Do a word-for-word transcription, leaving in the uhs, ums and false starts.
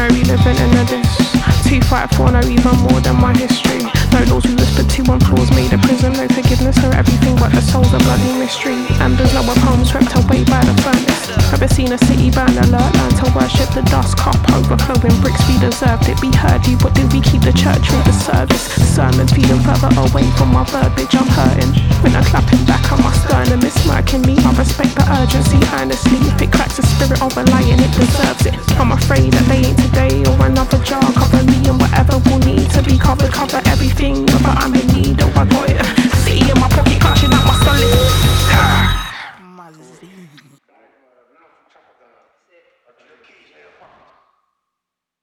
no reliving in this. two five four, no even more than my history. No laws we whispered to on floors made a prison. No forgiveness for everything but the soul's a bloody mystery. Embers lower palms swept away by the furnace. Ever seen a city burn alert? Learn to worship the dust cup overflowing bricks. We deserved it, we heard you, but did we keep the church through the service? Sermons feeling further away from my verbiage. I'm hurting when I'm clapping back on my sternum. It's smirking me. I respect the urgency earnestly. If it cracks the spirit of a lion, it deserves it. I'm afraid that they ain't today or another jar covered